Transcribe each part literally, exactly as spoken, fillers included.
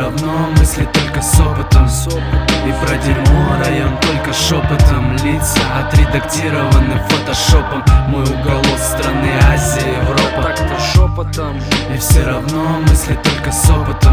равно мысли только с опытом. И про дерьмо район только шепотом. Лица отредактированы фотошопом. Мой уголок страны Азия, Европа. Так-то шепотом. И все равно мысли только с опытом.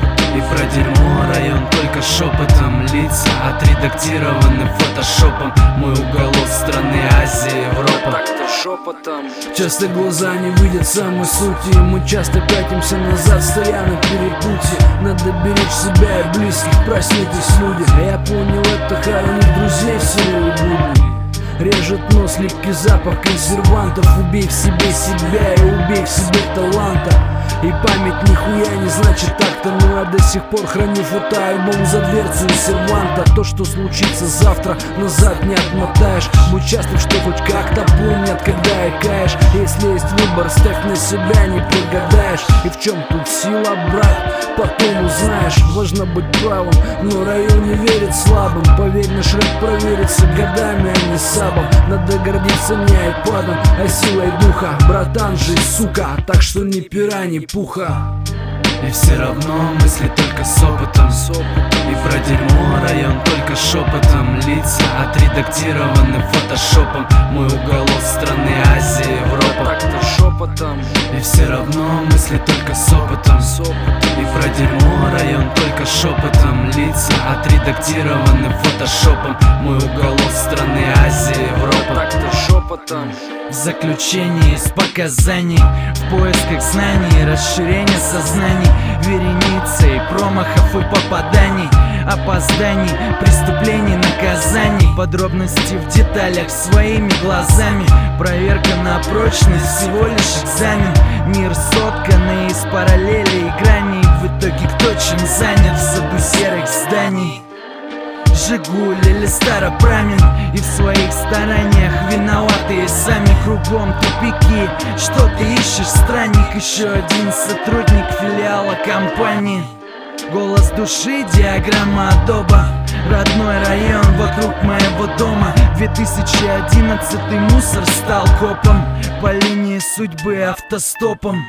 И про дерьмо район только шепотом. Лица отредактированы фотошопом. Мой уголок страны Азия, Европа. Так-то шепотом. Часто глаза не видят самой сути, и мы часто пятимся назад, стоя на перепутье. Надо беречь себя и близких, проснитесь, люди. Я понял, это хоронит друзей в серые будни. Режет нос липкий запах консервантов. Убей в себе себя и убей в себе таланта. И память нихуя не значит так-то, но я до сих пор храню фотоальбом за дверцу и серванта. То, что случится завтра, назад не отмотаешь. Будь счастлив, что хоть как-то помнят, когда икаешь. Если есть выбор, ставь на себя, не прогадаешь. И в чем тут сила, брат, потом узнаешь. Важно быть правым, но район не верит слабым. Поверь, наш рэп проверится годами, а не сабом. Надо гордиться не айпадом, а силой духа. Братан же, сука, так что ни пера, ни пуха. И все равно мысли только с опытом. И про дерьмо район только шепотом. Лица отредактированы фотошопом. Мой уголок страны Азия, Европа. Так-то шепотом. И все равно мысли только с опытом. И про дерьмо район только шепотом. Лица отредактированы фотошопом. Мой уголок страны Азия, Европа. Так-то шепотом. В заключении из показаний, в поисках знаний, расширения сознаний, вереницей промахов и попаданий, опозданий, преступлений, наказаний, подробности в деталях своими глазами, проверка на прочность, всего лишь экзамен. Мир сотканный из параллелей и граней, в итоге кто чем занят в саду серых зданий. Жигуль или Старопрамен, и в своих стараниях виноватые сами. Кругом тупики, что ты ищешь, странник? Еще один сотрудник филиала компании. Голос души, диаграмма Адоба. Родной район вокруг моего дома. две тысячи одиннадцатый мусор стал копом. По линии судьбы автостопом.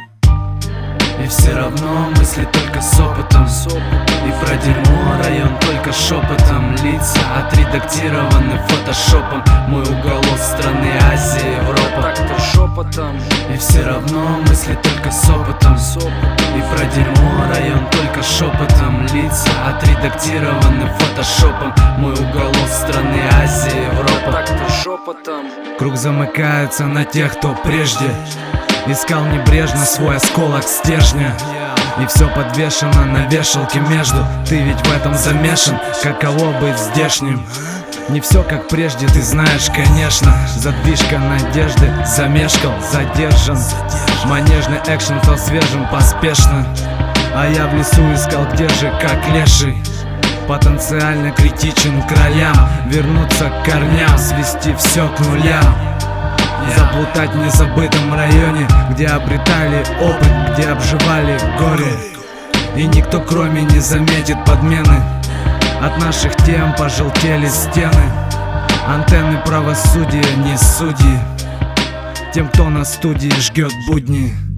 И все равно мысли только с опытом. И про дерьмо район только шепотом. Лица отредактированы фотошопом. Мой уголок страны Азия, Европа. Так-то шепотом. И все равно мысли только с опытом. И про дерьмо район только шепотом. Лица отредактированы фотошопом. Мой уголок страны Азия, Европа. Так-то шепотом. Круг замыкается на тех, кто прежде искал небрежно свой осколок стержня. И все подвешено на вешалке между. Ты ведь в этом замешан, каково быть здешним. Не все как прежде, ты знаешь, конечно. Задвижка надежды, замешкал, задержан. Манежный экшен стал свежим поспешно. А я в лесу искал, где же, как леший. Потенциально критичен к ролям. Вернуться к корням, свести все к нулям. Заплутать в незабытом районе, где обретали опыт, где обживали горе. И никто кроме не заметит подмены. От наших тем пожелтели стены. Антенны правосудия не судьи. Тем, кто на студии жгет будни.